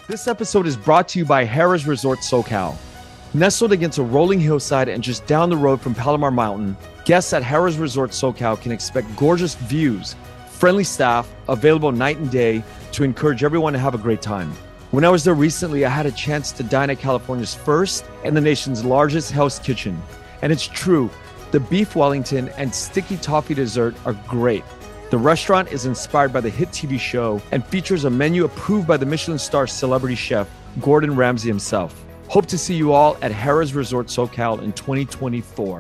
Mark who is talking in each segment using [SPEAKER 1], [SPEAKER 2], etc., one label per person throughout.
[SPEAKER 1] This episode is brought to you by Harrah's Resort SoCal. Nestled against a rolling hillside and just down the road from Palomar Mountain, guests at Harrah's Resort SoCal can expect gorgeous views, friendly staff, available night and day to encourage everyone to have a great time. When I was there recently, I had a chance to dine at California's first and the nation's largest Hell's Kitchen. And it's true, the beef Wellington and sticky toffee dessert are great. The restaurant is inspired by the hit TV show and features a menu approved by the Michelin star celebrity chef Gordon Ramsay himself. Hope to see you all at Harrah's Resort SoCal in 2024.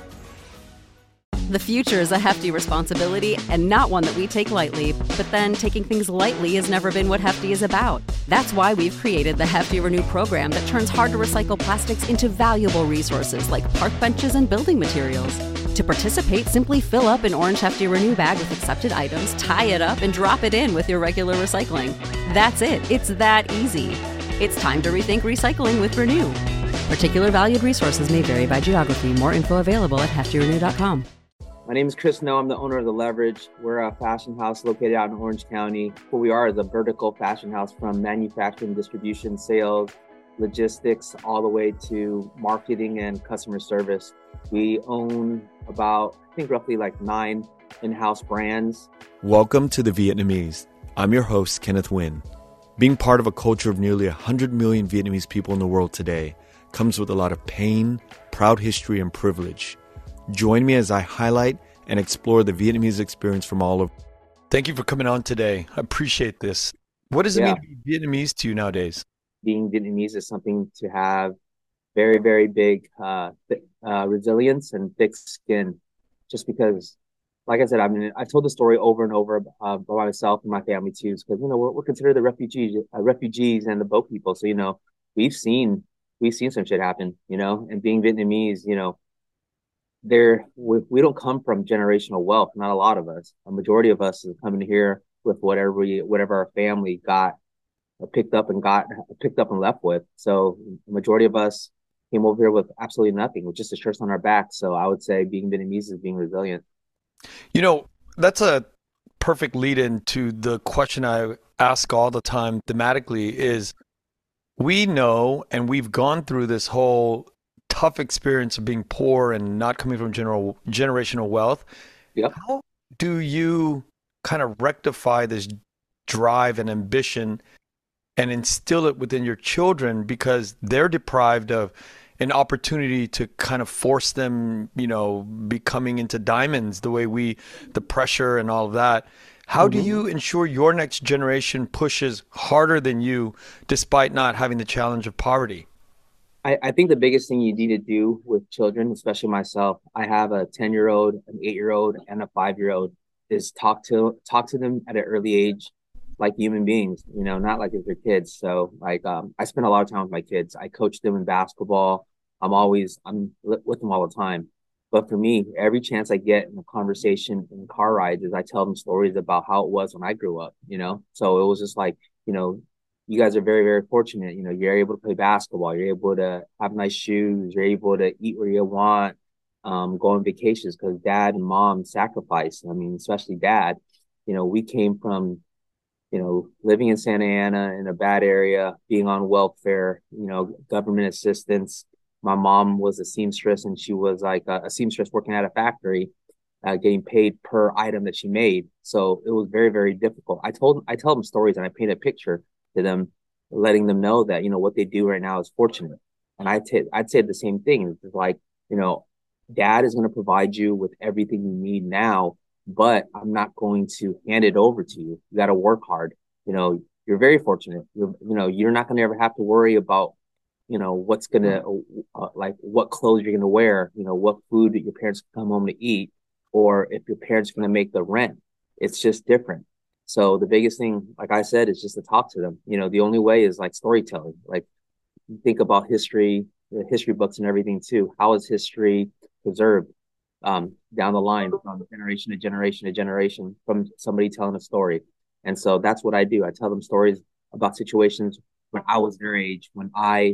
[SPEAKER 2] The future is a hefty responsibility and not one that we take lightly. But then taking things lightly has never been what Hefty is about. That's why we've created the Hefty Renew program that turns hard-to-recycle plastics into valuable resources like park benches and building materials. To participate, simply fill up an orange Hefty Renew bag with accepted items, tie it up, and drop it in with your regular recycling. That's it. It's that easy. It's time to rethink recycling with Renew. Particular valued resources may vary by geography. More info available at heftyrenew.com.
[SPEAKER 3] My name is Chris No. I'm the owner of The Leverage. We're a fashion house located out in Orange County. What we are is a vertical fashion house from manufacturing, distribution, sales, logistics, all the way to marketing and customer service. We own about, I think roughly like 9 in-house brands.
[SPEAKER 1] Welcome to The Vietnamese. I'm your host, Kenneth Nguyen. Being part of a culture of nearly 100 million Vietnamese people in the world today comes with a lot of pain, proud history, and privilege. Join me as I highlight and explore the Vietnamese experience from all over. Thank you for coming on today. I appreciate this. What does it mean to be Vietnamese to you nowadays?
[SPEAKER 3] Being Vietnamese is something to have very, very big resilience and thick skin. Just because, like I said, I mean, I've told the story over and over by myself and my family too, because we're considered the refugees and the boat people. So we've seen some shit happen. And being Vietnamese, we don't come from generational wealth. Not a lot of us. A majority of us is coming here with whatever our family got picked up and left with. So the majority of us came over here with absolutely nothing, with just a shirt on our back. So I would say being Vietnamese is being resilient.
[SPEAKER 1] That's a perfect lead into the question I ask all the time thematically is, we know and we've gone through this whole tough experience of being poor and not coming from generational wealth.
[SPEAKER 3] Yep.
[SPEAKER 1] How do you kind of rectify this drive and ambition and instill it within your children, because they're deprived of an opportunity to kind of force them, becoming into diamonds the way the pressure and all of that. How do you ensure your next generation pushes harder than you despite not having the challenge of poverty?
[SPEAKER 3] I think the biggest thing you need to do with children, especially myself, I have a 10-year-old, an 8-year-old, and a 5-year-old, is talk to them at an early age like human beings, not like if they're kids. So I spend a lot of time with my kids. I coach them in basketball. I'm with them all the time. But for me, every chance I get in a conversation in car rides is I tell them stories about how it was when I grew up, So it was just like, you guys are very, very fortunate. You're able to play basketball. You're able to have nice shoes. You're able to eat where you want, go on vacations because dad and mom sacrificed. I mean, especially dad. We came from, living in Santa Ana in a bad area, being on welfare, government assistance. My mom was a seamstress, and she was like a seamstress working at a factory, getting paid per item that she made. So it was very, very difficult. I tell them stories and I paint a picture to them, letting them know that, what they do right now is fortunate. And I'd say the same thing. It's like, dad is going to provide you with everything you need now, but I'm not going to hand it over to you. You got to work hard. You're very fortunate. You're not going to ever have to worry about, what's going to, like what clothes you're going to wear, what food that your parents come home to eat, or if your parents are going to make the rent. It's just different. So the biggest thing, like I said, is just to talk to them. The only way is like storytelling. Like, think about history, the history books and everything too. How is history preserved down the line from generation to generation to generation from somebody telling a story? And so that's what I do. I tell them stories about situations when I was their age, when I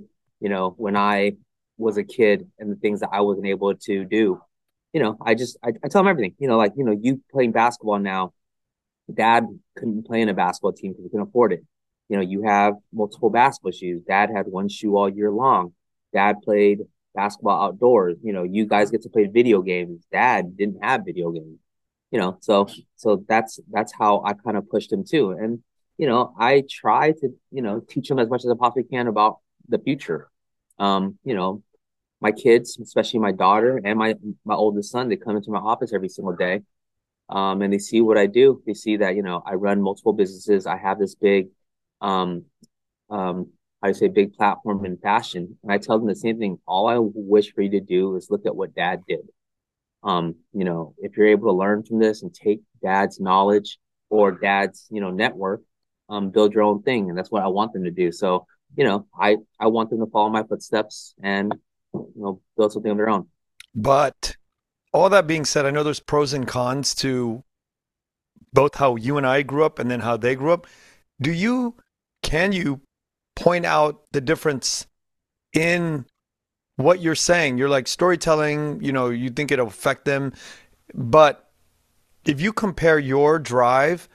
[SPEAKER 3] was a kid, and the things that I wasn't able to do. I tell them everything. You playing basketball now. Dad couldn't play in a basketball team because he couldn't afford it. You know, you have multiple basketball shoes. Dad had one shoe all year long. Dad played basketball outdoors. You know, you guys get to play video games. Dad didn't have video games. You know, so that's how I kind of pushed him too. And you know, I try to, you know, teach him as much as I possibly can about the future. You know, my kids, especially my daughter and my oldest son, they come into my office every single day, and they see what I do. They see that, you know, I run multiple businesses. I have this big, um, um, I say big platform in fashion, and I tell them the same thing. All I wish for you to do is look at what Dad did. You know, if you're able to learn from this and take Dad's knowledge or Dad's, you know, network, build your own thing, and that's what I want them to do. So, you know, I want them to follow my footsteps and, you know, build something on their own.
[SPEAKER 4] But all that being said, I know there's pros and cons to both how you and I grew up and then how they grew up. Do you, can you point out the difference in what you're saying? You're like storytelling, you know, you think it'll affect them. But if you compare your drive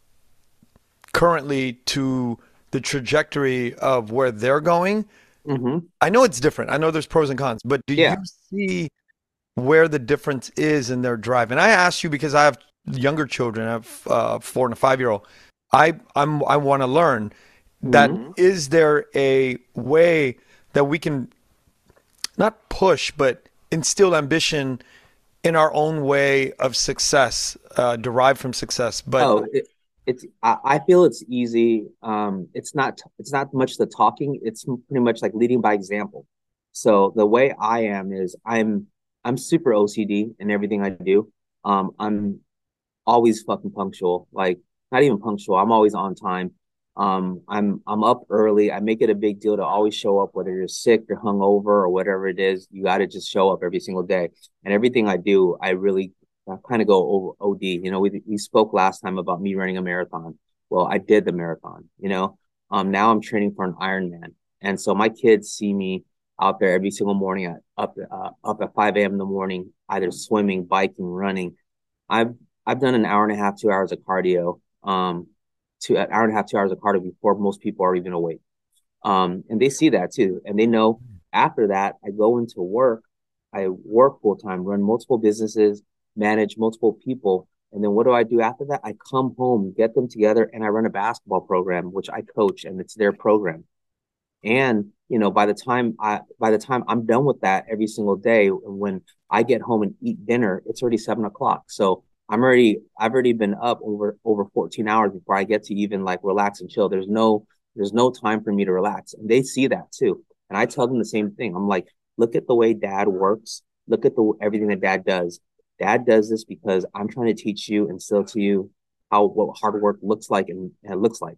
[SPEAKER 4] currently to the trajectory of where they're going, I know it's different. I know there's pros and cons, but do you
[SPEAKER 3] Yeah.
[SPEAKER 4] see where the difference is in their drive? And I ask you because I have younger children. I have 4 and a 5-year-old. I want to learn that. Is there a way that we can not push but instill ambition in our own way of success, derived from success? But
[SPEAKER 3] I feel it's easy. It's not much the talking. It's pretty much like leading by example. So the way I am is I'm super OCD in everything I do. I'm always fucking punctual. Like not even punctual. I'm always on time. I'm up early. I make it a big deal to always show up, whether you're sick, you're hungover, or whatever it is. You got to just show up every single day. And everything I do, I really kind of go over OD. You know, we spoke last time about me running a marathon. Well, I did the marathon. You know, now I'm training for an Ironman, and so my kids see me out there every single morning up at 5 a.m. in the morning, either swimming, biking, running. I've I've done an hour and a half, 2 hours of cardio, to an hour and a half, 2 hours of cardio before most people are even awake. And they see that too, and they know after that I go into work. I work full time, run multiple businesses, manage multiple people, and then what do I do after that? I come home, get them together, and I run a basketball program, which I coach, and it's their program. And you know, by the time I'm done with that every single day, when I get home and eat dinner, it's already 7 o'clock. So I've already been up over 14 hours before I get to even like relax and chill. There's no time for me to relax. And they see that too. And I tell them the same thing. I'm like, look at the way Dad works. Look at the everything that Dad does. Dad does this because I'm trying to teach you, instill to you how what hard work looks like and looks like.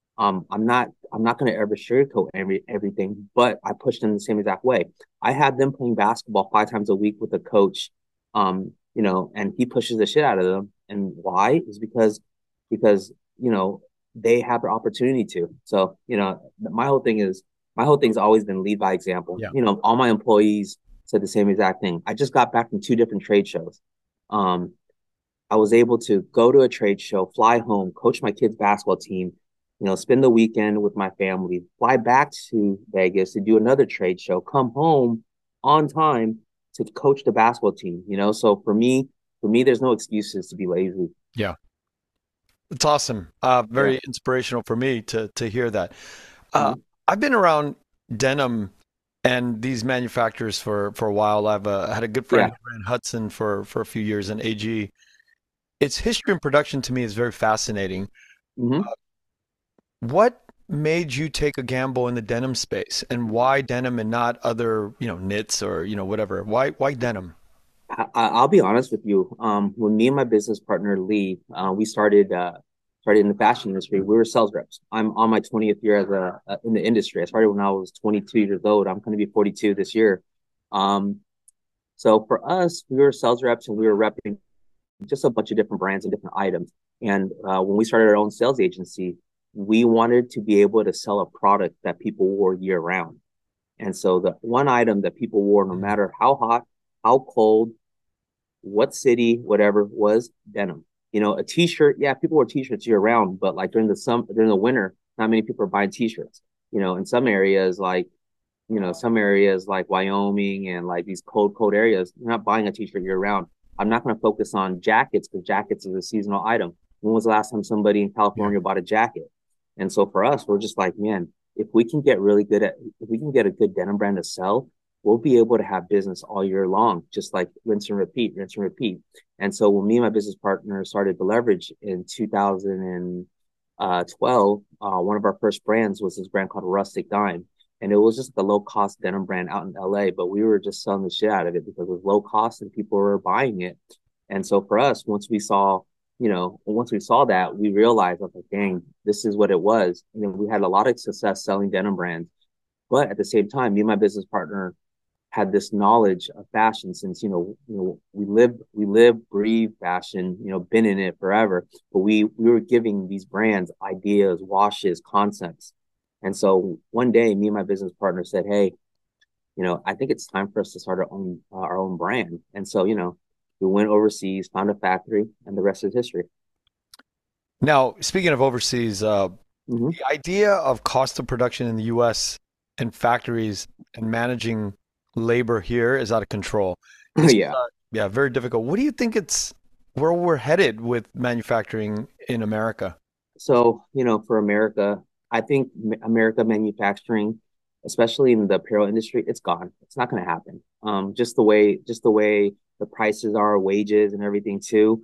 [SPEAKER 3] I'm not going to ever sugarcoat everything, but I push them the same exact way. I have them playing basketball 5 times a week with a coach, you know, and he pushes the shit out of them. And why is because you know they have the opportunity to. So you know, my whole thing's always been lead by example.
[SPEAKER 4] yeah.
[SPEAKER 3] You know, all my employees said the same exact thing. I just got back from 2 different trade shows. Um, I was able to go to a trade show, fly home, coach my kids' basketball team, you know, spend the weekend with my family, fly back to Vegas to do another trade show, come home on time to coach the basketball team, you know? So for me, there's no excuses to be lazy.
[SPEAKER 4] Yeah. It's awesome.
[SPEAKER 3] Yeah.
[SPEAKER 4] Very inspirational for me to hear that.
[SPEAKER 3] Mhm.
[SPEAKER 4] I've been around denim and these manufacturers for a while. I've had a good friend
[SPEAKER 3] Yeah.
[SPEAKER 4] who ran Hudson for a few years and AG. Its history and production to me is very fascinating.
[SPEAKER 3] Hmm.
[SPEAKER 4] What made you take a gamble in the denim space, and why denim and not other, you know, knits or, you know, whatever? Why denim?
[SPEAKER 3] I'll be honest with you. When me and my business partner Lee, we started in the fashion industry. We were sales reps. I'm on my 20th year as in the industry. I started when I was 22 years old. I'm going to be 42 this year. Um, so for us, we were sales reps and we were repping just a bunch of different brands and different items. And when we started our own sales agency, we wanted to be able to sell a product that people wore year round. And so the one item that people wore, no
[SPEAKER 4] Mm.
[SPEAKER 3] matter how hot, how cold, what city, whatever, was denim. You know, a t-shirt, yeah, people wear t-shirts year round, but like during the winter, not many people are buying t-shirts. In some areas like Wyoming and like these cold areas, you're not buying a t-shirt year round. I'm not going to focus on jackets because jackets is a seasonal item. When was the last time somebody in California bought a jacket? And so for us, we're just like, man, if we can get a good denim brand to sell, we'll be able to have business all year long, just like rinse and repeat, rinse and repeat. And so when me and my business partner started to leverage in 2012, one of our first brands was this brand called Rustic Dime. And it was just the low cost denim brand out in LA, but we were just selling the shit out of it because it was low cost and people were buying it. And so for us, once we saw that, we realized, okay, dang, this is what it was. And then we had a lot of success selling denim brands. But at the same time, me and my business partner had this knowledge of fashion since, we live, breathe fashion, been in it forever. But we were giving these brands ideas, washes, concepts. And so one day, me and my business partner said, hey, I think it's time for us to start our own brand. And so, we went overseas, found a factory, and the rest is history.
[SPEAKER 4] Now, speaking of overseas,
[SPEAKER 3] Mm-hmm.
[SPEAKER 4] the idea of cost of production in the US and factories and managing labor here is out of control. It's,
[SPEAKER 3] Yeah.
[SPEAKER 4] yeah, very difficult. What do you think where we're headed with manufacturing in America?
[SPEAKER 3] So, for America, I think America manufacturing, especially in the apparel industry, it's gone. It's not going to happen. Just the way the prices are, wages and everything too.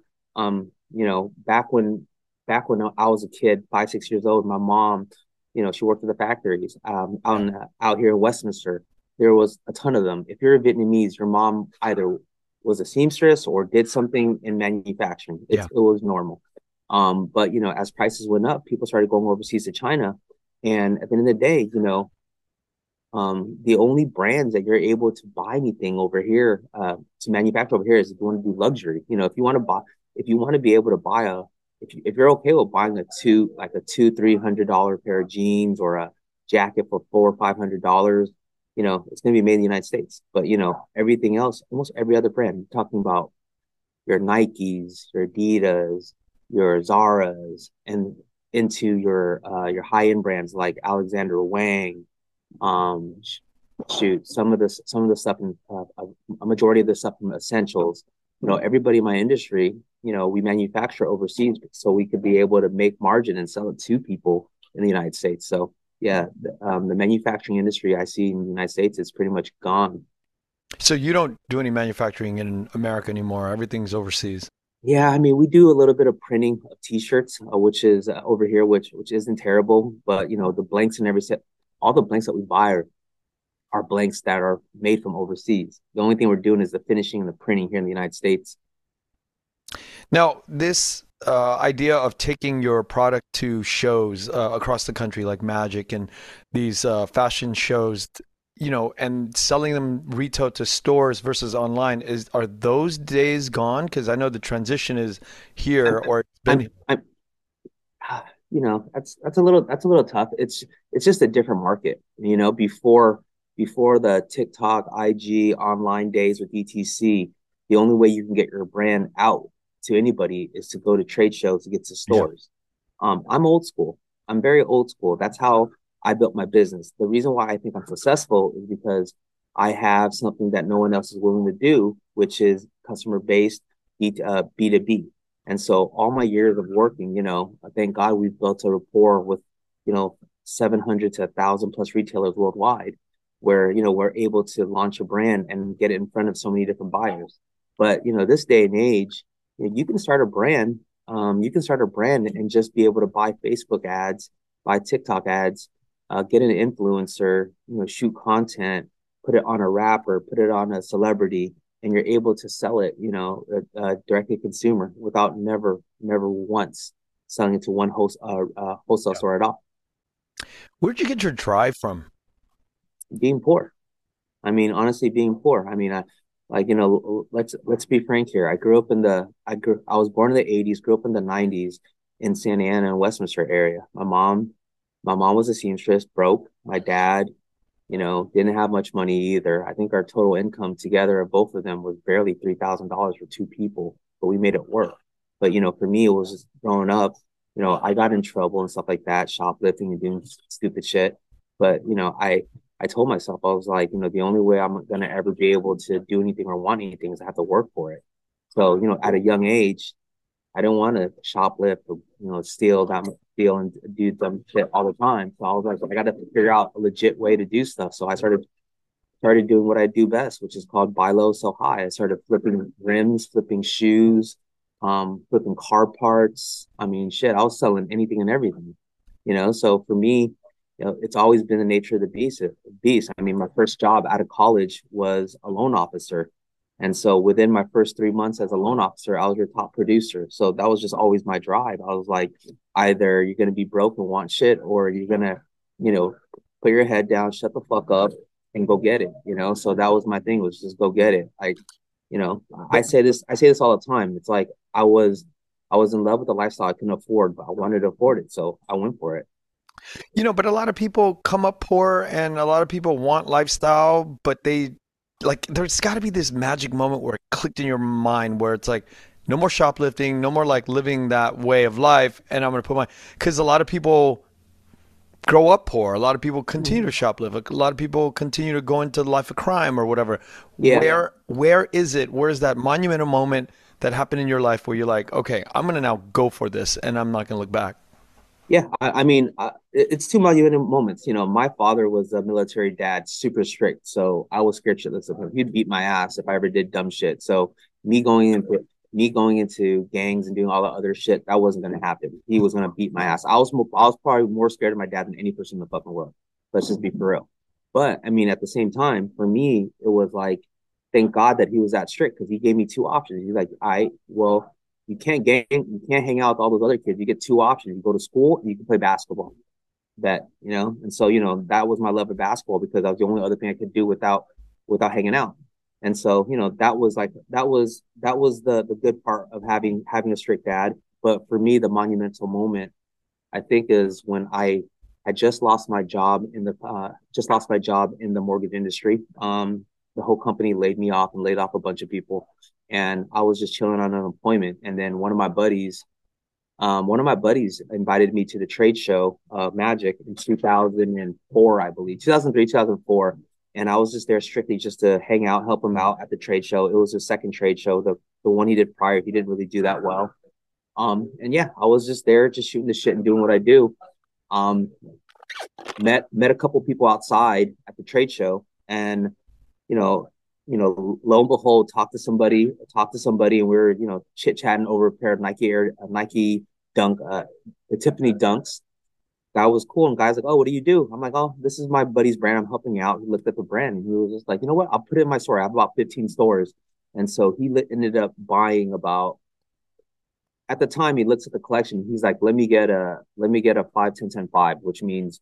[SPEAKER 3] Back when I was a kid, 5, 6 years old, my mom, she worked at the factories out here in Westminster. There was a ton of them. If you're a Vietnamese, your mom either was a seamstress or did something in manufacturing.
[SPEAKER 4] Yeah.
[SPEAKER 3] It was normal. But as prices went up, people started going overseas to China. And at the end of the day, the only brands that you're able to buy anything over here, to manufacture over here is if you want to do luxury. If you want to be able to buy if you're okay with buying $300 pair of jeans or a jacket for $400 or $500, it's going to be made in the United States. But, everything else, almost every other brand, you're talking about your Nikes, your Adidas, your Zaras, and into your high-end brands like Alexander Wang, some of the stuff in a majority of the stuff from Essentials. Everybody in my industry, we manufacture overseas so we could be able to make margin and sell it to people in the United States. So yeah, the manufacturing industry I see in the United States is pretty much gone.
[SPEAKER 4] So you don't do any manufacturing in America anymore. Everything's overseas.
[SPEAKER 3] Yeah, I mean, we do a little bit of printing of t-shirts, which is over here, which isn't terrible, but the blanks and all the blanks that we buy are blanks that are made from overseas. The only thing we're doing is the finishing and the printing here in the United States.
[SPEAKER 4] Now, this idea of taking your product to shows across the country, like Magic and these fashion shows, and selling them retail to stores versus online, are those days gone? Because I know the transition is here, or it's been.
[SPEAKER 3] That's a little tough. It's just a different market. Before the TikTok, IG, online days with ETC, the only way you can get your brand out to anybody is to go to trade shows to get to stores. Yeah. I'm old school. I'm very old school. That's how I built my business. The reason why I think I'm successful is because I have something that no one else is willing to do, which is customer based B2B. And so all my years of working, thank God we've built a rapport with, 700 to 1,000 plus retailers worldwide, where, we're able to launch a brand and get it in front of so many different buyers. But, this day and age, you can start a brand. You can start a brand and just be able to buy Facebook ads, buy TikTok ads, get an influencer, shoot content, put it on a rapper, put it on a celebrity, and you're able to sell it, directly to consumer without never once selling it to one wholesale store at all.
[SPEAKER 4] Where'd you get your drive from?
[SPEAKER 3] Being poor. I mean, honestly, being poor. I mean, let's be frank here. I was born in the 80s, grew up in the 90s in Santa Ana and Westminster area. My mom was a seamstress, broke. My dad, didn't have much money either. I think our total income together of both of them was barely $3,000 for two people, but we made it work. But, for me, it was just growing up, I got in trouble and stuff like that, shoplifting and doing stupid shit. But, I told myself, I was like, the only way I'm gonna ever be able to do anything or want anything is I have to work for it. So, at a young age, I didn't want to shoplift or, steal and do dumb shit all the time. So I was like, I got to figure out a legit way to do stuff. So I started doing what I do best, which is called buy low, sell high. I started flipping rims, flipping shoes, flipping car parts. I mean, shit, I was selling anything and everything, So for me, it's always been the nature of the beast. I mean, my first job out of college was a loan officer. And so within my first 3 months as a loan officer, I was your top producer. So that was just always my drive. I was like, either you're going to be broke and want shit, or you're going to, put your head down, shut the fuck up, and go get it. So that was my thing, was just go get it. You know, I say this all the time. It's like I was in love with the lifestyle I couldn't afford, but I wanted to afford it, so I went for it.
[SPEAKER 4] But a lot of people come up poor and a lot of people want lifestyle, but they like there's got to be this magic moment where it clicked in your mind where it's like no more shoplifting, no more like living that way of life, and I'm going to put my because a lot of people grow up poor. A lot of people continue to shoplift. A lot of people continue to go into the life of crime or whatever.
[SPEAKER 3] Yeah.
[SPEAKER 4] Where is it? Where is that monumental moment that happened in your life where you're like, okay, I'm gonna now go for this and I'm not gonna look back?
[SPEAKER 3] Yeah, I mean, it's too many moments. My father was a military dad, super strict, so I was scared shitless of him. He'd beat my ass if I ever did dumb shit. So me going into me going into gangs and doing all the other shit, that wasn't gonna happen. He was gonna beat my ass. I was probably more scared of my dad than any person in the fucking world. Let's just be for real. But I mean, at the same time, for me, it was like, thank God that he was that strict, because he gave me two options. He's like, well, you can't hang out with all those other kids. You get two options. You go to school and you can play basketball. And so, that was my love of basketball, because that was the only other thing I could do without hanging out. And so, that was the good part of having a strict dad. But for me, the monumental moment, I think, is when I just lost my job in the mortgage industry. The whole company laid me off and laid off a bunch of people, and I was just chilling on unemployment. And then one of my buddies invited me to the trade show of Magic in 2004, I believe, 2003, 2004. And I was just there strictly just to hang out, help him out at the trade show. It was his second trade show. The one he did prior, he didn't really do that well. And yeah, I was just there, just shooting the shit and doing what I do. Um, met a couple people outside at the trade show, and you know, lo and behold, talked to somebody, and we were, chit chatting over a pair of Nike Dunk, the Tiffany Dunks. That was cool. And guys like, oh, what do you do? I'm like, oh, this is my buddy's brand. I'm helping you out. He looked at the brand and he was just like, you know what? I'll put it in my store. I have about 15 stores. And so ended up buying about, at the time, he looks at the collection. He's like, let me get a 5 10 10 5, which means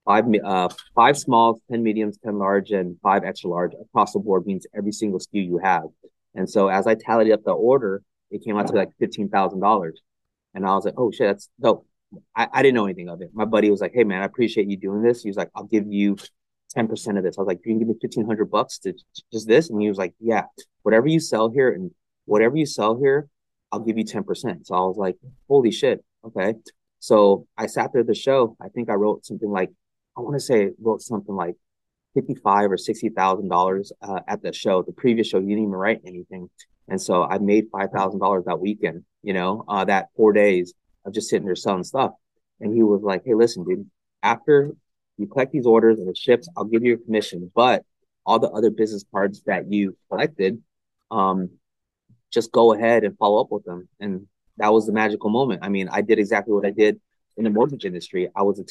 [SPEAKER 3] five smalls, 10 mediums, 10 large, and five extra large across the board, means every single SKU you have. And so as I tallied up the order, it came out to like $15,000. And I was like, oh shit, that's dope. I didn't know anything of it. My buddy was like, hey man, I appreciate you doing this. He was like, I'll give you 10% of this. I was like, you can give me $1,500 to just this? And he was like, yeah, whatever you sell here and whatever you sell here, I'll give you 10%. So I was like, holy shit. Okay. So I sat there at the show. I think I wrote something like, I want to say I wrote something like 55 or $60,000 at the show. The previous show, you didn't even write anything. And so I made $5,000 that weekend, that 4 days of just sitting there selling stuff. And he was like, hey, listen, dude, after you collect these orders and it ships, I'll give you a commission. But all the other business cards that you collected, um, just go ahead and follow up with them. And that was the magical moment. I mean, I did exactly what I did in the mortgage industry.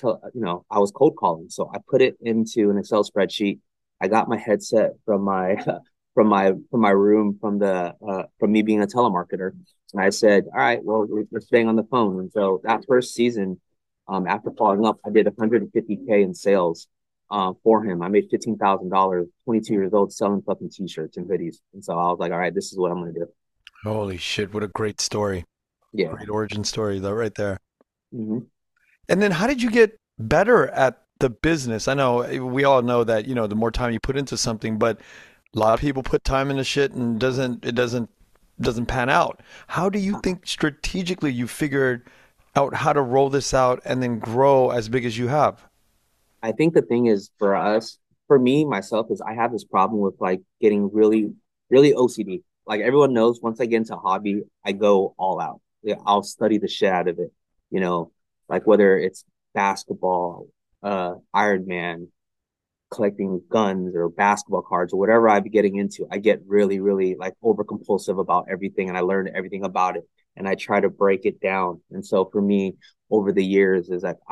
[SPEAKER 3] I was cold calling. So I put it into an Excel spreadsheet. I got my headset from my from my room, from me being a telemarketer. And I said, all right, well, we're staying on the phone. And so that first season, after following up, I did 150K in sales for him. I made $15,000, 22 years old, selling fucking t-shirts and hoodies. And so I was like, all right, this is what I'm going to do.
[SPEAKER 4] Holy shit, what a great story.
[SPEAKER 3] Yeah.
[SPEAKER 4] Great origin story, though, right there.
[SPEAKER 3] Hmm.
[SPEAKER 4] And then how did you get better at the business? I know we all know that, the more time you put into something, but a lot of people put time into shit and it doesn't pan out. How do you think strategically you figured out how to roll this out and then grow as big as you have?
[SPEAKER 3] I think the thing is for us, for me, myself, is I have this problem with like getting really, really OCD. Like everyone knows, once I get into a hobby, I go all out. Yeah, I'll study the shit out of it. You know, like whether it's basketball, Iron Man, collecting guns or basketball cards or whatever I be getting into, I get really, really like over compulsive about everything, and I learn everything about it, and I try to break it down. And so for me, over the years, is that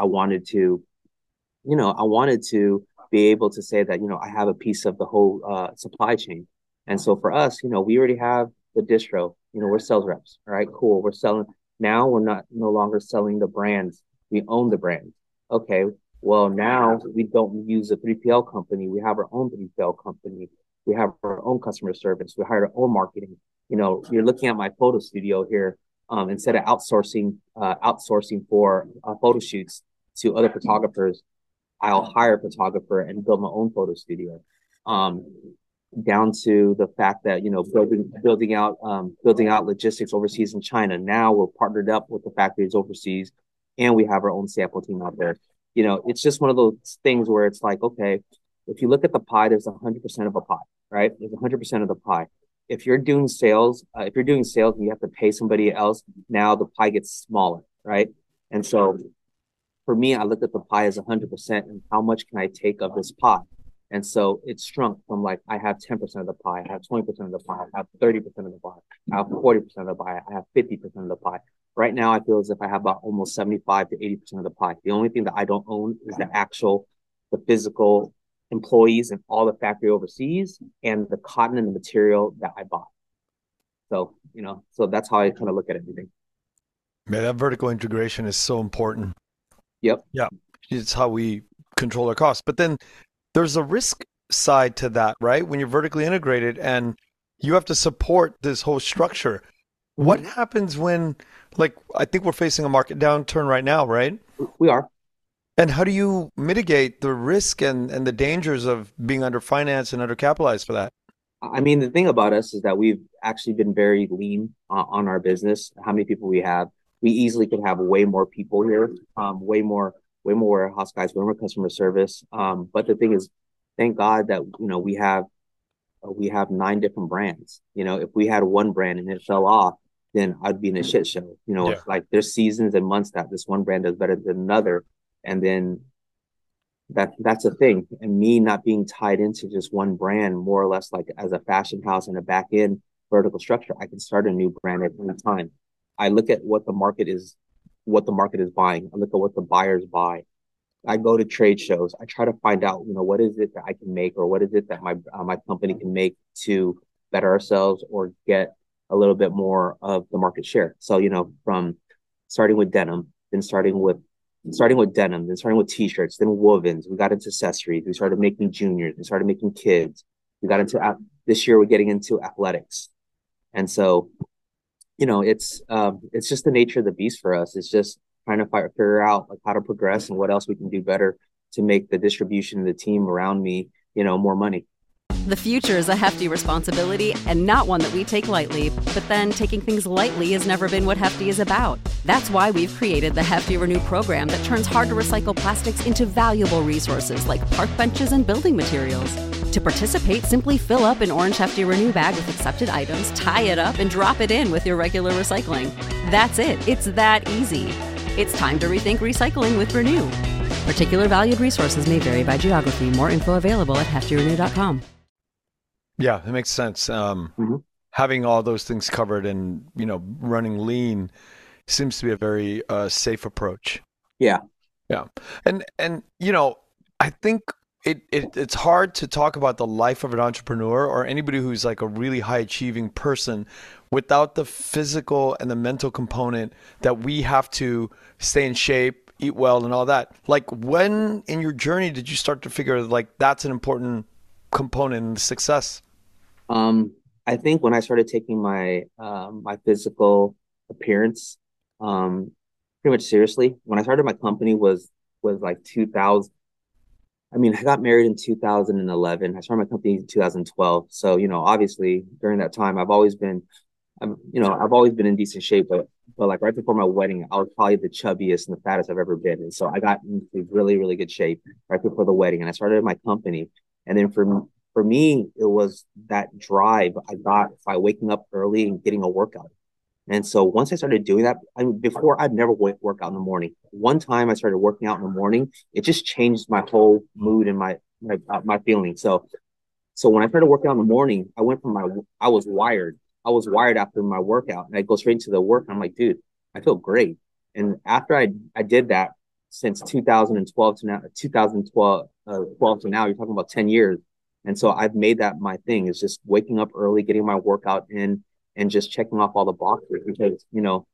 [SPEAKER 3] I wanted to be able to say that, I have a piece of the whole supply chain. And so for us, we already have the distro, we're sales reps. All right, cool. We're selling now. We're not no longer selling the brands. We own the brand. Okay. Well, now we don't use a 3PL company. We have our own 3PL company. We have our own customer service. We hired our own marketing. You're looking at my photo studio here. Instead of outsourcing for photo shoots to other photographers, I'll hire a photographer and build my own photo studio. Down to the fact that, building out logistics overseas in China. Now we're partnered up with the factories overseas, and we have our own sample team out there. It's just one of those things where it's like, okay, if you look at the pie, there's 100% of a pie, right? There's 100% of the pie. If you're doing sales and you have to pay somebody else, now the pie gets smaller, right? And so for me, I looked at the pie as 100%, and how much can I take of this pie? And so it shrunk from like, I have 10% of the pie, I have 20% of the pie, I have 30% of the pie, I have 40% of the pie, I have 50% of the pie. Right now, I feel as if I have about almost 75 to 80% of the pie. The only thing that I don't own is the physical employees and all the factory overseas, and the cotton and the material that I bought. So, so that's how I kind of look at everything.
[SPEAKER 4] Man, that vertical integration is so important.
[SPEAKER 3] Yep.
[SPEAKER 4] Yeah. It's how we control our costs. But then there's a risk side to that, right? When you're vertically integrated and you have to support this whole structure. Mm-hmm. What happens when, like, I think we're facing a market downturn right now, right?
[SPEAKER 3] We are.
[SPEAKER 4] And how do you mitigate the risk and the dangers of being underfinanced and undercapitalized for that?
[SPEAKER 3] I mean, the thing about us is that we've actually been very lean on our business. How many people we have? We easily could have way more people here, way more warehouse guys, way more customer service. But the thing is, thank God that we have 9 different brands. If we had one brand and it fell off, then I'd be in a shit show. Yeah. Like there's seasons and months that this one brand does better than another, and then that's a thing. And me not being tied into just one brand, more or less like as a fashion house and a back end vertical structure, I can start a new brand at any time. I look at what the market is buying. I look at what the buyers buy. I go to trade shows. I try to find out, what is it that I can make, or what is it that my company can make to better ourselves or get a little bit more of the market share. So, from starting with denim, then starting with denim, then starting with t-shirts, then wovens. We got into accessories. We started making juniors. We started making kids. We got into this year. We're getting into athletics, and so. It's just the nature of the beast for us. It's just trying to figure out like how to progress and what else we can do better to make the distribution of the team around me, more money.
[SPEAKER 2] The future is a hefty responsibility and not one that we take lightly, but then taking things lightly has never been what Hefty is about. That's why we've created the Hefty Renew program that turns hard to recycle plastics into valuable resources like park benches and building materials. To participate, simply fill up an orange Hefty Renew bag with accepted items, tie it up, and drop it in with your regular recycling. That's it. It's that easy. It's time to rethink recycling with Renew. Particular valued resources may vary by geography. More info available at heftyrenew.com.
[SPEAKER 4] Yeah, it makes sense. Having all those things covered and, running lean seems to be a very safe approach.
[SPEAKER 3] Yeah.
[SPEAKER 4] Yeah. And I think it's hard to talk about the life of an entrepreneur or anybody who's like a really high achieving person without the physical and the mental component that we have to stay in shape, eat well, and all that. Like, when in your journey did you start to figure like that's an important component in success?
[SPEAKER 3] I think when I started taking my my physical appearance pretty much seriously, when I started my company was like 2000. I mean, I got married in 2011. I started my company in 2012. So, obviously during that time, I've always been I've always been in decent shape, but like right before my wedding, I was probably the chubbiest and the fattest I've ever been. And so I got into really, really good shape right before the wedding, and I started my company. And then for me, it was that drive I got by waking up early and getting a workout. And so once I started doing that, before I'd never work out in the morning. One time I started working out in the morning, it just changed my whole mood and my feeling. So when I started working out in the morning, I was wired. I was wired after my workout, and I go straight into the work. And I'm like, dude, I feel great. And after I did that since 2012 to now, 2012 12 to now, you're talking about 10 years. And so I've made that my thing, is just waking up early, getting my workout in, and just checking off all the boxes because,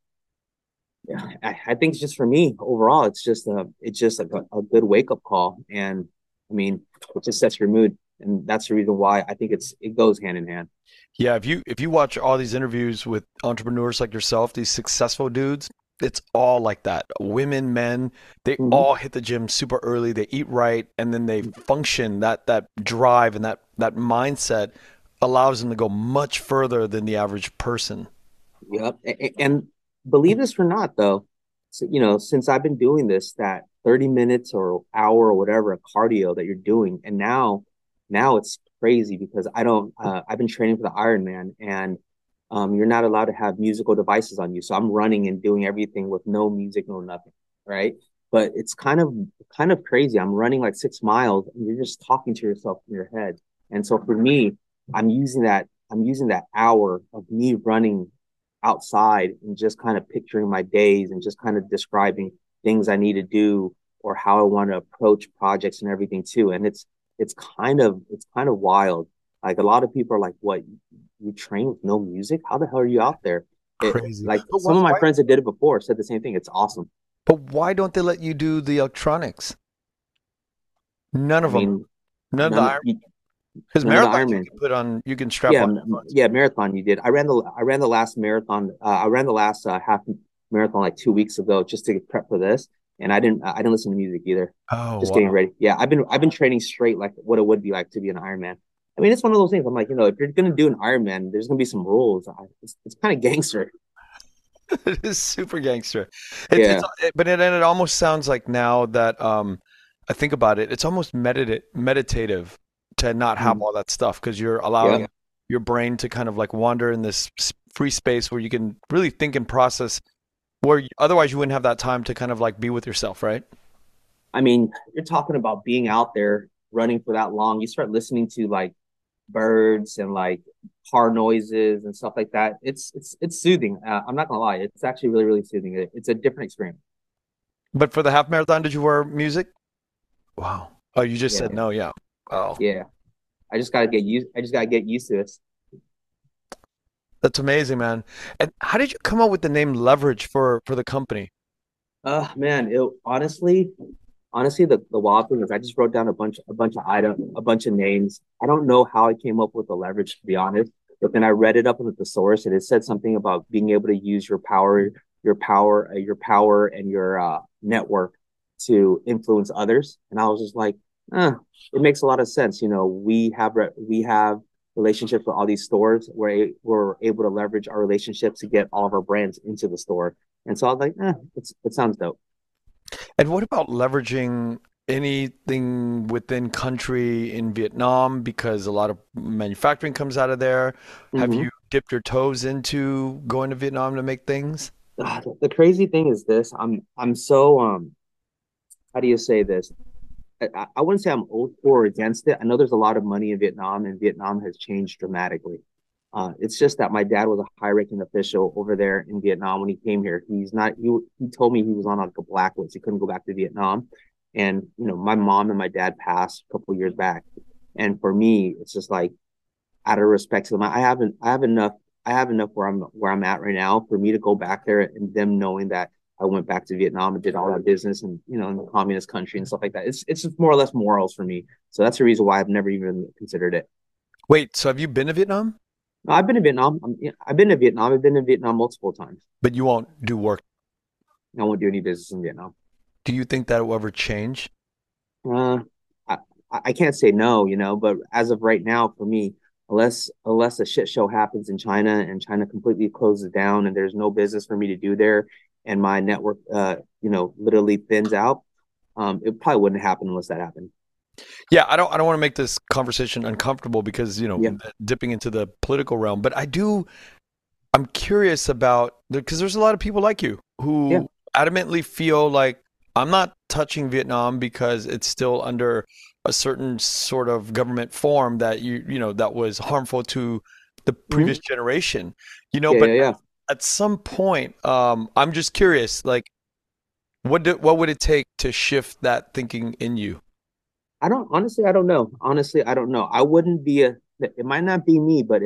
[SPEAKER 3] yeah, I think it's just for me overall, it's just like a good wake up call. And I mean, it just sets your mood. And that's the reason why I think it goes hand in hand.
[SPEAKER 4] Yeah, if you watch all these interviews with entrepreneurs like yourself, these successful dudes, it's all like that. Women, men, they
[SPEAKER 3] Mm-hmm.
[SPEAKER 4] all hit the gym super early, they eat right, and then they function. That drive and that mindset allows them to go much further than the average person.
[SPEAKER 3] Yep. And believe this or not, though, so, since I've been doing this, that 30 minutes or hour or whatever of cardio that you're doing, and now it's crazy because I've been training for the Ironman, and you're not allowed to have musical devices on you. So I'm running and doing everything with no music, no nothing, right? But it's kind of crazy. I'm running like 6 miles, and you're just talking to yourself in your head. And so for me, I'm using that hour of me running outside and just kind of picturing my days and just kind of describing things I need to do or how I want to approach projects and everything too. And it's kind of wild. Like a lot of people are like, "What? You train with no music? How the hell are you out there?"
[SPEAKER 4] Crazy.
[SPEAKER 3] Like some of my friends that did it before said the same thing. It's awesome.
[SPEAKER 4] But why don't they let you do the electronics? None
[SPEAKER 3] I
[SPEAKER 4] of them.
[SPEAKER 3] mean,
[SPEAKER 4] None of the
[SPEAKER 3] none
[SPEAKER 4] iron because
[SPEAKER 3] none of the
[SPEAKER 4] marathons you
[SPEAKER 3] Ironman.
[SPEAKER 4] can put on, you can strap
[SPEAKER 3] Yeah,
[SPEAKER 4] on headphones.
[SPEAKER 3] yeah, marathon you did. I ran the last marathon. I ran the last half marathon like 2 weeks ago just to get prep for this, and I didn't listen to music either.
[SPEAKER 4] Oh
[SPEAKER 3] Just getting
[SPEAKER 4] wow.
[SPEAKER 3] ready. Yeah, I've been training straight like what it would be like to be an Ironman. I mean, it's one of those things. I'm like, if you're gonna do an Ironman, there's gonna be some rules. It's kind of gangster.
[SPEAKER 4] It is super gangster.
[SPEAKER 3] Yeah.
[SPEAKER 4] But it almost sounds like now that I think about it, it's almost meditative to not have
[SPEAKER 3] Mhm.
[SPEAKER 4] all that stuff because you're
[SPEAKER 3] Yep.
[SPEAKER 4] allowing your brain to kind of like wander in this free space where you can really think and process where otherwise you wouldn't have that time to kind of like be with yourself, right?
[SPEAKER 3] I mean, you're talking about being out there running for that long. You start listening to like birds and like car noises and stuff like that. It's soothing. I'm not gonna lie, it's actually really really soothing. It's a different experience.
[SPEAKER 4] But for the half marathon, did you wear music? Wow. Oh, you just
[SPEAKER 3] Yeah,
[SPEAKER 4] said no, yeah. Oh,
[SPEAKER 3] yeah. I just gotta get used to this.
[SPEAKER 4] that's amazing, man. And how did you come up with the name Leverage for the company?
[SPEAKER 3] Man, it honestly, the wild thing is I just wrote down a bunch of names. I don't know how I came up with the leverage, to be honest. But then I read it up in the thesaurus, and it said something about being able to use your power, and your network to influence others. And I was just like, it makes a lot of sense. We have relationships with all these stores where we're able to leverage our relationships to get all of our brands into the store. And so I was like, it sounds dope.
[SPEAKER 4] And what about leveraging anything within country in Vietnam? Because a lot of manufacturing comes out of there. Have
[SPEAKER 3] Mm-hmm.
[SPEAKER 4] you dipped your toes into going to Vietnam to make things?
[SPEAKER 3] The crazy thing is this. I'm so how do you say this? I wouldn't say I'm old for or against it. I know there's a lot of money in Vietnam, and Vietnam has changed dramatically. It's just that my dad was a high-ranking official over there in Vietnam when he came here. He's not. He told me he was on like a blacklist. He couldn't go back to Vietnam, and my mom and my dad passed a couple of years back. And for me, it's just like out of respect to them, I have enough where I'm at right now for me to go back there and them knowing that I went back to Vietnam and did all that business and in the communist country and stuff like that. It's just more or less morals for me. So that's the reason why I've never even considered it.
[SPEAKER 4] Wait, so have you been to Vietnam?
[SPEAKER 3] No, I've been to Vietnam. I've been to Vietnam. I've been to Vietnam multiple times.
[SPEAKER 4] But you won't do work.
[SPEAKER 3] I won't do any business in Vietnam.
[SPEAKER 4] Do you think that will ever change?
[SPEAKER 3] Uh, I, I can't say no, but as of right now, for me, unless a shit show happens in China and China completely closes down and there's no business for me to do there, and my network, literally thins out, it probably wouldn't happen unless that happened.
[SPEAKER 4] Yeah, I don't want to make this conversation uncomfortable because,
[SPEAKER 3] Yeah,
[SPEAKER 4] dipping into the political realm, but I'm curious about because there's a lot of people like you
[SPEAKER 3] yeah,
[SPEAKER 4] who adamantly feel like I'm not touching Vietnam because it's still under a certain sort of government form that that was harmful to the
[SPEAKER 3] hmm,
[SPEAKER 4] previous generation.
[SPEAKER 3] yeah,
[SPEAKER 4] But
[SPEAKER 3] yeah, yeah.
[SPEAKER 4] at some point, I'm just curious, like what would it take to shift that thinking in you?
[SPEAKER 3] I don't know. Honestly, I don't know. I wouldn't be a, it might not be me, but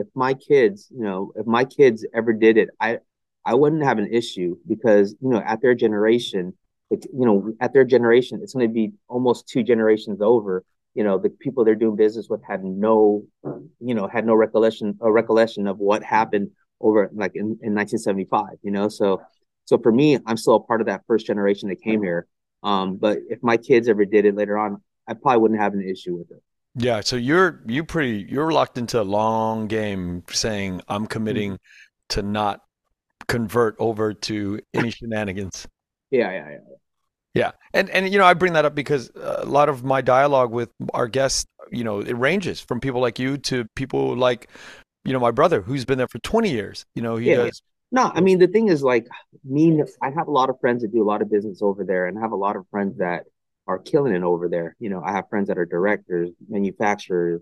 [SPEAKER 3] if my kids ever did it, I wouldn't have an issue because, at their generation, it's going to be almost two generations over. The people they're doing business with had no recollection of what happened over like in 1975, so for me, I'm still a part of that first generation that came here. But if my kids ever did it later on, I probably wouldn't have an issue with it.
[SPEAKER 4] Yeah, so you're locked into a long game saying I'm
[SPEAKER 3] Mhm.
[SPEAKER 4] committing to not convert over to any shenanigans.
[SPEAKER 3] Yeah, yeah, yeah.
[SPEAKER 4] Yeah. And I bring that up because a lot of my dialogue with our guests, it ranges from people like you to people like, my brother who's been there for 20 years. He
[SPEAKER 3] Yeah, yeah.
[SPEAKER 4] does.
[SPEAKER 3] No, I mean the thing is like I have a lot of friends that do a lot of business over there, and I have a lot of friends that are killing it over there. I have friends that are directors, manufacturers,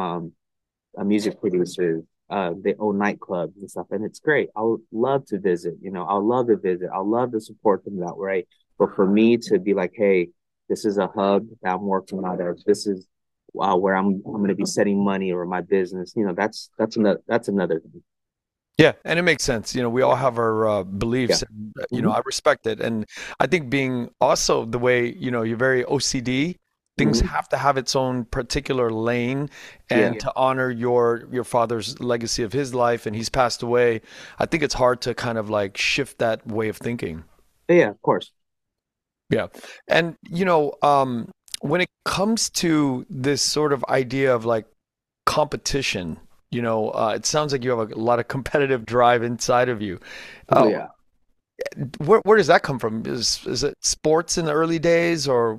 [SPEAKER 3] music producers. They own nightclubs and stuff, and it's great. I would love to visit. I'll love to visit. I'll love to support them that way. But for me to be like, hey, this is a hub that I'm working out of. This is where I'm going to be setting money or my business. That's another thing.
[SPEAKER 4] Yeah, and it makes sense. We all have our
[SPEAKER 3] Yeah.
[SPEAKER 4] beliefs, and
[SPEAKER 3] Hmm.
[SPEAKER 4] I respect it. And I think being also the way, you're very OCD, things
[SPEAKER 3] Hmm.
[SPEAKER 4] have to have its own particular lane, and
[SPEAKER 3] Yeah.
[SPEAKER 4] to honor your father's legacy of his life, and he's passed away. I think it's hard to kind of like shift that way of thinking.
[SPEAKER 3] Yeah, of course.
[SPEAKER 4] Yeah. And when it comes to this sort of idea of like competition, it sounds like you have a lot of competitive drive inside of you.
[SPEAKER 3] Oh
[SPEAKER 4] Uh,
[SPEAKER 3] yeah.
[SPEAKER 4] where does that come from? Is it sports in the early days or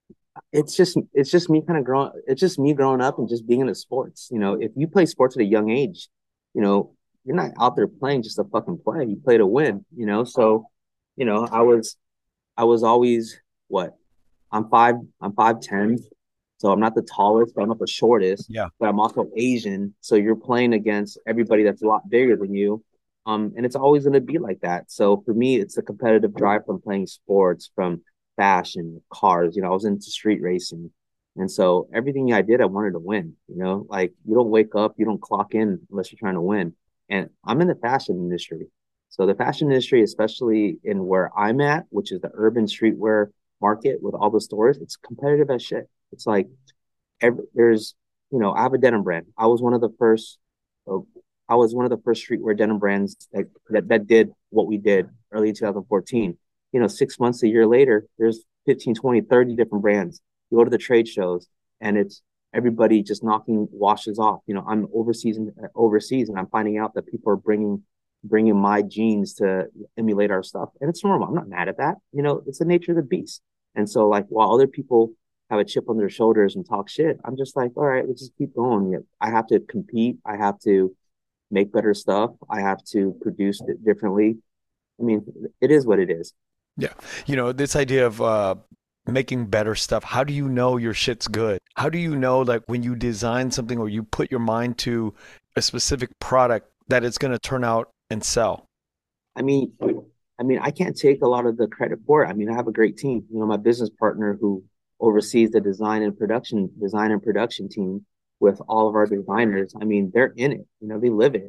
[SPEAKER 3] It's just me growing up and just being into sports. If you play sports at a young age, you know, you're not out there playing just to fucking play. You play to win. So, I was always what? I'm 5'10", so I'm not the tallest, but I'm not the shortest,
[SPEAKER 4] yeah.
[SPEAKER 3] but I'm also Asian. So you're playing against everybody that's a lot bigger than you. And it's always going to be like that. So for me, it's a competitive drive from playing sports, from fashion, cars. I was into street racing. And so everything I did, I wanted to win. Like you don't wake up, you don't clock in unless you're trying to win. And I'm in the fashion industry. So the fashion industry, especially in where I'm at, which is the urban streetwear market with all the stores, it's competitive as shit. It's like there's, I have a denim brand. Uh, I was one of the first streetwear denim brands that did what we did early 2014. 6 months, a year later, there's 15, 20, 30 different brands. You go to the trade shows and it's everybody just knocking washes off. I'm overseas and I'm finding out that people are bringing my genes to emulate our stuff. And it's normal. I'm not mad at that. It's the nature of the beast. And so like while other people have a chip on their shoulders and talk shit, I'm just like, all right, let's just keep going. Yeah, I have to compete. I have to make better stuff. I have to produce it differently. I mean, it is what it is.
[SPEAKER 4] Yeah. This idea of making better stuff. How do you know your shit's good? How do you know like when you design something or you put your mind to a specific product that it's going to turn out and sell?
[SPEAKER 3] I mean, I can't take a lot of the credit for it. I mean, I have a great team. My business partner who oversees the design and production team with all of our designers. I mean, they're in it. They live it.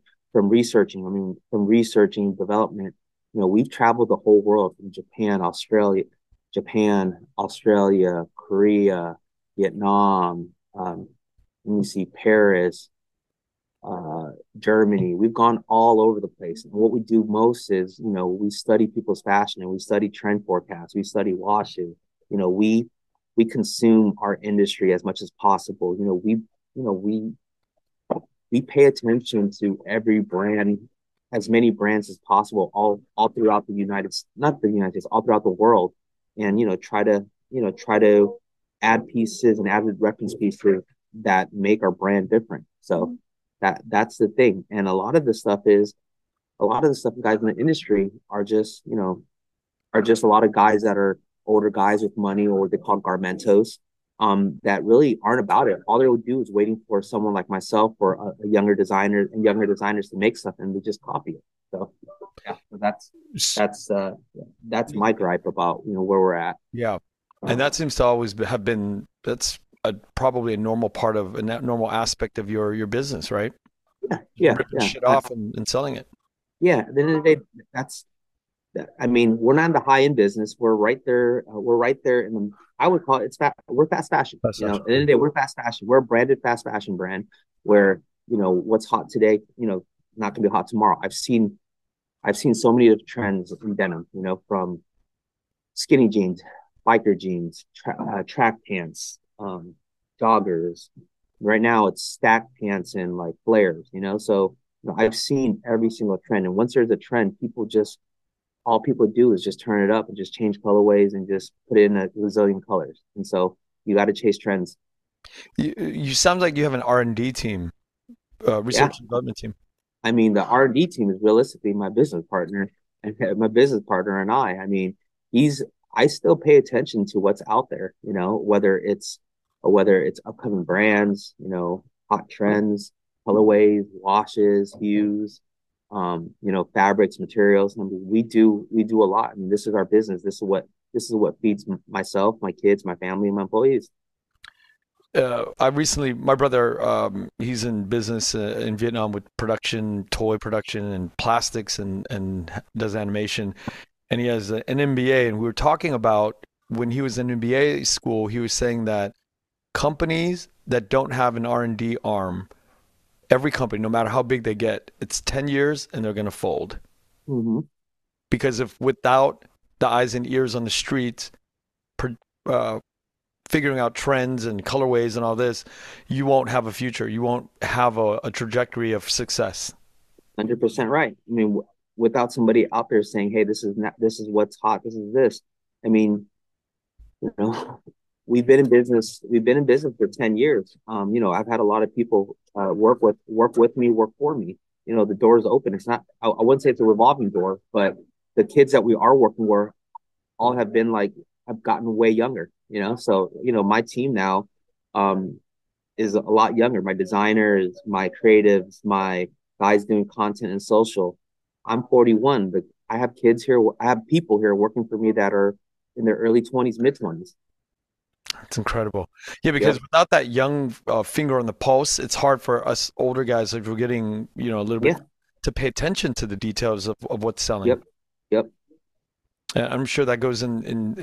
[SPEAKER 3] From researching development. We've traveled the whole world from Japan, Australia, Korea, Vietnam. Let me see, Paris, uh, Germany. We've gone all over the place. And what we do most is, we study people's fashion and we study trend forecasts. We study washes. We consume our industry as much as possible. We we pay attention to every brand, as many brands as possible, all throughout the not the United States, all throughout the world, and try to add pieces and add reference pieces that make our brand different. So that's the thing. And a lot of the stuff guys in the industry are just a lot of guys that are older guys with money, or what they call garmentos, that really aren't about it. All they would do is waiting for someone like myself or a younger designer and younger designers to make stuff, and we just copy it. So yeah, so that's my gripe about where we're at.
[SPEAKER 4] Yeah, and that seems to always have been probably a normal part of a normal aspect of your business, right?
[SPEAKER 3] Yeah,
[SPEAKER 4] Ripping shit off and selling it.
[SPEAKER 3] Yeah, at the end of the day, I mean, we're not in the high end business. We're right there. We're right there in the. I would call it. We're fast fashion.
[SPEAKER 4] Fast fashion.
[SPEAKER 3] At the end of the day, we're fast fashion. We're a branded fast fashion brand where what's hot today, not gonna be hot tomorrow. I've seen so many of the trends in denim. From skinny jeans, biker jeans, track pants, joggers. Right now, it's stack pants and like flares. So I've seen every single trend, and once there's a trend, all people do is just turn it up and just change colorways and just put it in a gazillion colors. And so you got to chase trends.
[SPEAKER 4] You sound like you have an R&D team, research and development team.
[SPEAKER 3] I mean, the R&D team is realistically my business partner, and my business partner and I. I mean, I still pay attention to what's out there, whether it's upcoming brands, hot trends, colorways, washes, hues, fabrics, materials. I mean, we do a lot. I mean, this is our business. This is what feeds myself, my kids, my family, and my employees.
[SPEAKER 4] My brother, he's in business in Vietnam with toy production and plastics and does animation. And he has an MBA. And we were talking about when he was in MBA school, he was saying that companies that don't have an R&D arm, every company, no matter how big they get, it's 10 years and they're going to fold.
[SPEAKER 3] Mm-hmm.
[SPEAKER 4] Because without the eyes and ears on the streets, figuring out trends and colorways and all this, you won't have a future. You won't have a trajectory of success.
[SPEAKER 3] 100% right. I mean, without somebody out there saying, "Hey, this is what's hot. This is this." I mean, we've been in business for 10 years. I've had a lot of people work with me, work for me. The door's open. It's not, I wouldn't say it's a revolving door, but the kids that we are working with all have gotten way younger, so my team now is a lot younger. My designers, my creatives, my guys doing content and social. I'm 41, but I have kids here. I have people here working for me that are in their early 20s, mid 20s.
[SPEAKER 4] It's incredible. Yeah, because without that young finger on the pulse, it's hard for us older guys, like we're getting, a little bit to pay attention to the details of what's selling.
[SPEAKER 3] Yep.
[SPEAKER 4] And I'm sure that goes in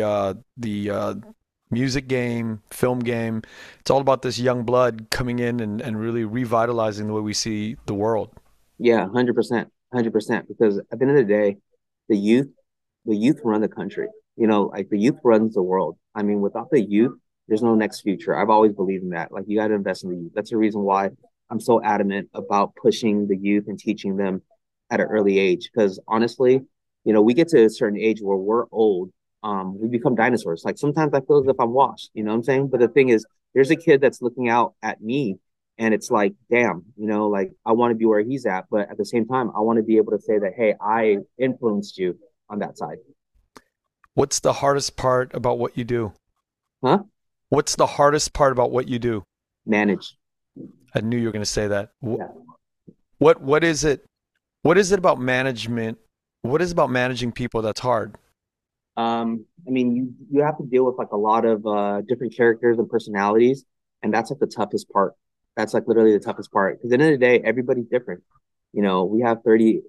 [SPEAKER 4] the music game, film game. It's all about this young blood coming in and really revitalizing the way we see the world.
[SPEAKER 3] Yeah, 100%. 100%. Because at the end of the day, the youth run the country. The youth runs the world. I mean, without the youth, there's no next future. I've always believed in that. You got to invest in the youth. That's the reason why I'm so adamant about pushing the youth and teaching them at an early age. Because honestly, we get to a certain age where we're old. We become dinosaurs. Sometimes I feel as if I'm washed, you know what I'm saying? But the thing is, there's a kid that's looking out at me, and it's like, damn, I want to be where he's at. But at the same time, I want to be able to say that, hey, I influenced you on that side.
[SPEAKER 4] What's the hardest part about what you do?
[SPEAKER 3] Huh?
[SPEAKER 4] What's the hardest part about what you do?
[SPEAKER 3] Manage.
[SPEAKER 4] I knew you were going to say that.
[SPEAKER 3] Yeah.
[SPEAKER 4] What is it? What is it about management? What is it about managing people that's hard?
[SPEAKER 3] I mean, you have to deal with a lot of different characters and personalities, and that's the toughest part. That's literally the toughest part. Because at the end of the day, everybody's different. We have 30,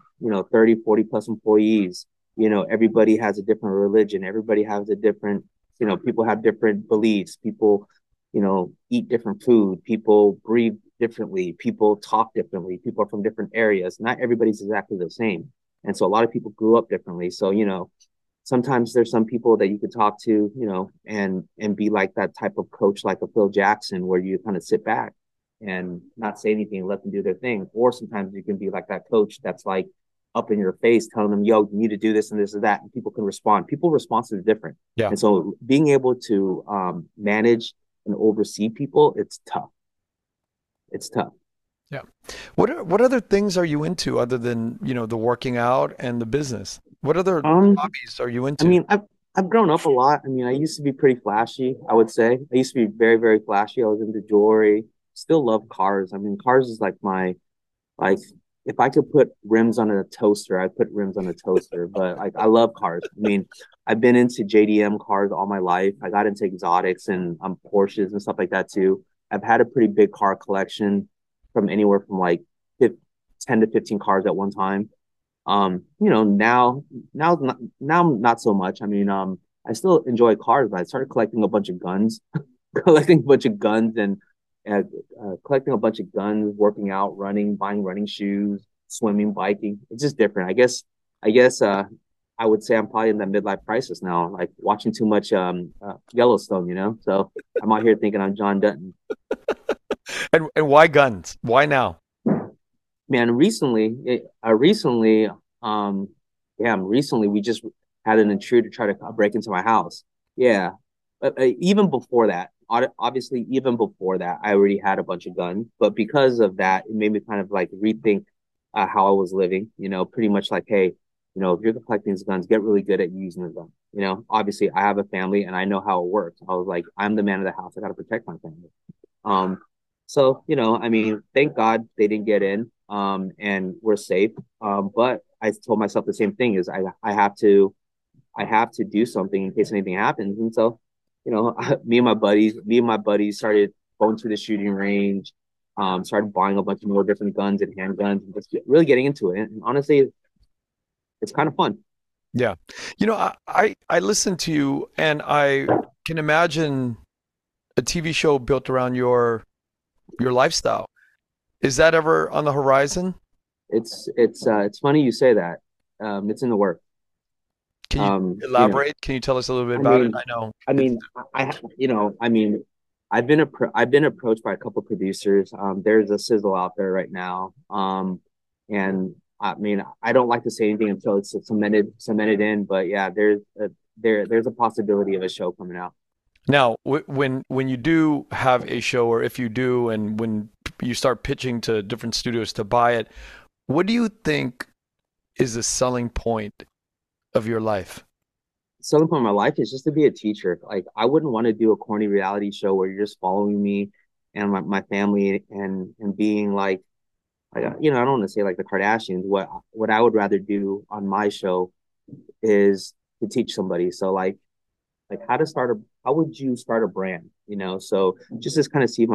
[SPEAKER 3] 40 plus employees. Everybody has a different religion. Everybody has a different, people have different beliefs. People, eat different food. People breathe differently. People talk differently. People are from different areas. Not everybody's exactly the same. And so a lot of people grew up differently. So, sometimes there's some people that you could talk to, and be like that type of coach, like a Phil Jackson, where you kind of sit back. and not say anything and let them do their thing. Or sometimes you can be like that coach that's like up in your face telling them, yo, you need to do this and this and that. And people can respond. People responses are different.
[SPEAKER 4] Yeah.
[SPEAKER 3] And so being able to manage and oversee people, it's tough. It's tough.
[SPEAKER 4] Yeah. What other things are you into other than, the working out and the business? What other hobbies are you
[SPEAKER 3] I
[SPEAKER 4] into?
[SPEAKER 3] mean, I've grown up a lot. I mean, I used to be pretty flashy, I would say. I used to be very, very flashy. I was into jewelry. Still love cars. I mean, cars is like like if I could put rims on a toaster, I'd put rims on a toaster. But like I love cars. I mean, I've been into JDM cars all my life. I got into exotics and Porsches and stuff like that too. I've had a pretty big car collection from anywhere from like 10 to 15 cars at one time. Now not so much. I mean, I still enjoy cars, but I started collecting a bunch of guns, collecting a bunch of guns and uh, collecting a bunch of guns, working out, running, buying running shoes, swimming, biking. It's just different. I guess I would say I'm probably in that midlife crisis now, like watching too much Yellowstone, So I'm out here thinking I'm John Dutton.
[SPEAKER 4] And why guns? Why now?
[SPEAKER 3] Man, recently we just had an intruder try to break into my house. Yeah, but even before that, obviously, even before that, I already had a bunch of guns. But because of that, it made me kind of like rethink how I was living. Pretty much like, hey, if you're collecting these guns, get really good at using the gun. Obviously, I have a family and I know how it works. I was like, I'm the man of the house. I got to protect my family. Um, so, I mean, thank God they didn't get in, and we're safe. But I told myself the same thing is I have to do something in case anything happens. And so, me and my buddies started going to the shooting range, started buying a bunch of more different guns and handguns and just really getting into it. And honestly, it's kind of fun.
[SPEAKER 4] Yeah. I listen to you and I can imagine a TV show built around your lifestyle. Is that ever on the horizon?
[SPEAKER 3] It's funny you say that. It's in the work.
[SPEAKER 4] Can you
[SPEAKER 3] You know,
[SPEAKER 4] elaborate? Can you tell us a little bit
[SPEAKER 3] I
[SPEAKER 4] about it?
[SPEAKER 3] mean,
[SPEAKER 4] I know
[SPEAKER 3] I
[SPEAKER 4] it's
[SPEAKER 3] mean, I mean, I've been approached by a couple producers. There's a sizzle out there right now. And I mean, I don't like to say anything until it's cemented in. But yeah, there's a possibility of a show coming out.
[SPEAKER 4] now when you do have a show, or if you do, and when you start pitching to different studios to buy it, what do you think is the selling point of your life?
[SPEAKER 3] Selling point of my life is just to be a teacher. Like I wouldn't want to do a corny reality show where you're just following me and my family and being like I don't want to say like the Kardashians. What I would rather do on my show is to teach somebody. So like how would you start a brand? So just to kind of see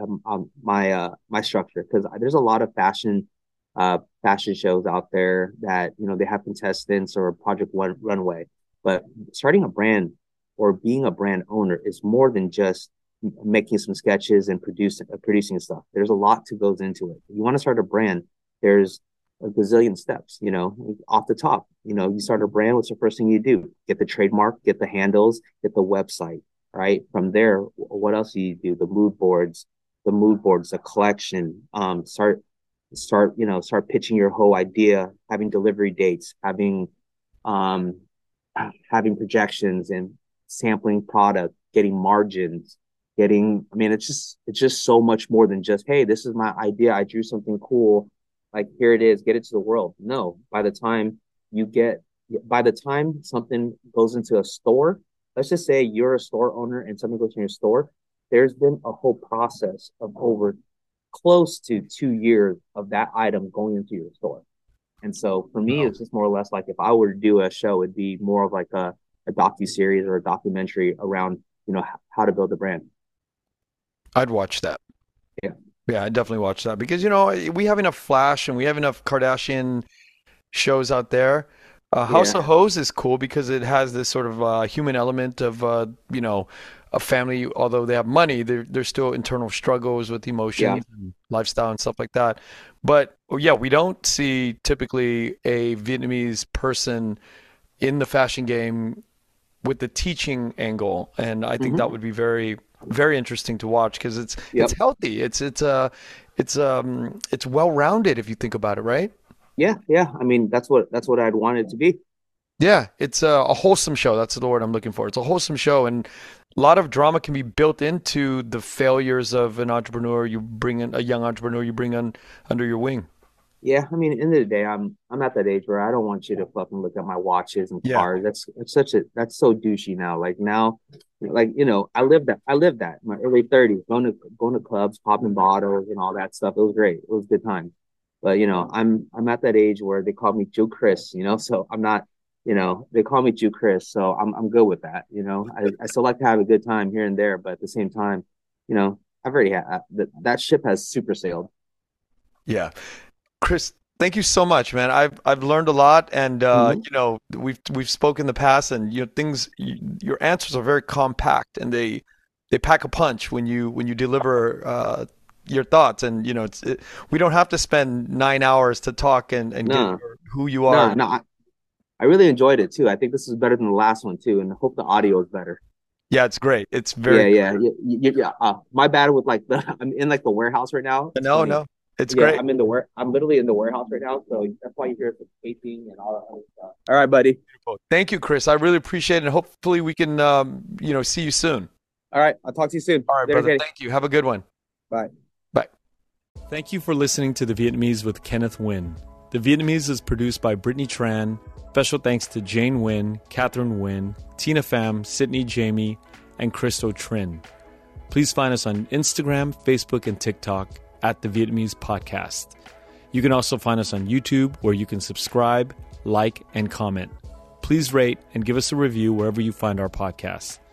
[SPEAKER 3] my structure, because there's a lot of fashion shows out there that they have contestants or Project One Runway, but starting a brand or being a brand owner is more than just making some sketches and producing stuff. There's a lot to goes into it. If you want to start a brand, there's a gazillion steps, off the top. You start a brand, what's the first thing you do? Get the trademark, get the handles, get the website, right? From there, what else do you do? The mood boards, the collection, start pitching your whole idea, having delivery dates, um, having projections and sampling product, getting margins, I mean, it's just so much more than just, hey, this is my idea. I drew something cool. Like, here it is, get it to the world. No, you get, by the time something goes into a store, let's just say you're a store owner and something goes in your store, there's been a whole process of over close to 2 years of that item going into your store. And so for me,
[SPEAKER 4] Wow.
[SPEAKER 3] it's just more or less like if I were to do a show, it'd be more of like a docu-series or a documentary around, how to build a brand.
[SPEAKER 4] I'd watch that.
[SPEAKER 3] Yeah.
[SPEAKER 4] Yeah, I definitely watch that because we have enough Flash and we have enough Kardashian shows out there. House
[SPEAKER 3] Yeah.
[SPEAKER 4] of Hose is cool because it has this sort of human element of a family. Although they have money, there's still internal struggles with
[SPEAKER 3] Yeah.
[SPEAKER 4] emotions and lifestyle and stuff like that. But yeah, we don't see typically a Vietnamese person in the fashion game with the teaching angle, and I think that
[SPEAKER 3] Hmm.
[SPEAKER 4] would be very very interesting to watch because it's healthy. It's well-rounded if you think about it, right?
[SPEAKER 3] Yeah. I mean, that's what I'd want it to be.
[SPEAKER 4] Yeah, it's a wholesome show. That's the word I'm looking for. It's a wholesome show, and a lot of drama can be built into the failures of an entrepreneur. You bring in a young entrepreneur, you bring on under your wing.
[SPEAKER 3] Yeah, I mean, at the end of the day, I'm at that age where I don't want you to fucking look at my watches and cars. That's so douchey now. Like now, like I lived that in my early 30s, going to clubs, popping bottles and all that stuff. It was great. It was a good time. But I'm at that age where they call me Joe Chris. So I'm not. They call me Jew Chris, so I'm good with that. I still like to have a good time here and there, but at the same time, I've already had that ship has super sailed.
[SPEAKER 4] Yeah. Chris, thank you so much, man. I've learned a lot, and we've spoken in the past, and your answers are very compact, and they pack a punch when you deliver your thoughts, and we don't have to spend 9 hours to talk and get who you are.
[SPEAKER 3] No, I really enjoyed it too. I think this is better than the last one too, and I hope the audio is better.
[SPEAKER 4] Yeah, it's great. It's very
[SPEAKER 3] yeah. My bad with I'm in the warehouse right now.
[SPEAKER 4] No. It's great.
[SPEAKER 3] I'm literally in the warehouse right now, so that's why you hear some pacing and all that other stuff. All right, buddy.
[SPEAKER 4] Thank you, Chris. I really appreciate it. And hopefully we can, see you soon.
[SPEAKER 3] All right. I'll talk to you soon.
[SPEAKER 4] All right, brother. Thank you. Have a good one.
[SPEAKER 3] Bye.
[SPEAKER 4] Bye.
[SPEAKER 1] Thank you for listening to The Vietnamese with Kenneth Nguyen. The Vietnamese is produced by Brittany Tran. Special thanks to Jane Nguyen, Catherine Nguyen, Tina Pham, Sydney Jamie, and Christo Trin. Please find us on Instagram, Facebook, and TikTok at The Vietnamese Podcast. You can also find us on YouTube, where you can subscribe, like, and comment. Please rate and give us a review wherever you find our podcasts.